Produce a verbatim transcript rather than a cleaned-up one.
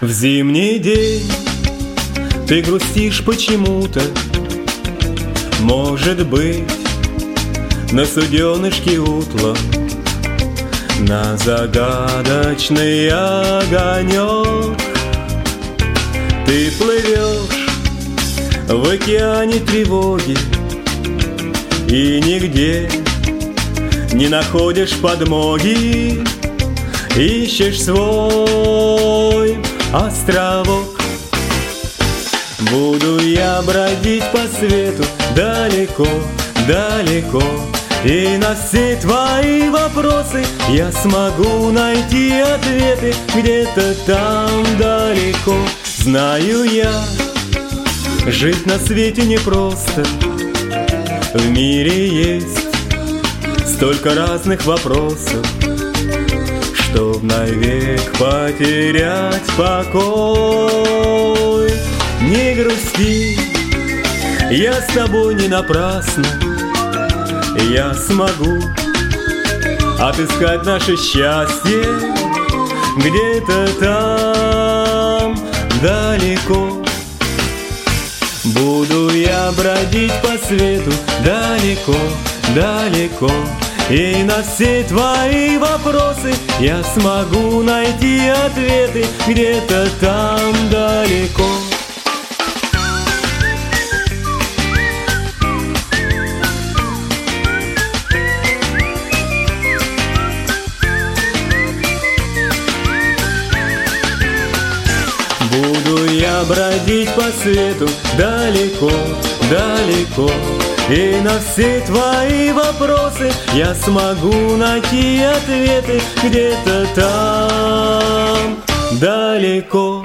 В зимний день ты грустишь почему-то, может быть, на суденышке утло, на загадочный огонек. Ты плывешь в океане тревоги и нигде не находишь подмоги, ищешь свой островок. Буду я бродить по свету далеко, далеко, и на все твои вопросы я смогу найти ответы где-то там далеко. Знаю я, жить на свете непросто, в мире есть столько разных вопросов, чтоб навек потерять покой. Не грусти, я с тобой не напрасно, я смогу отыскать наше счастье где-то там далеко. Буду я бродить по свету далеко, далеко, и на все твои вопросы я смогу найти ответы где-то там далеко. Буду я бродить по свету далеко, далеко, и на все твои вопросы я смогу найти ответы где-то там далеко.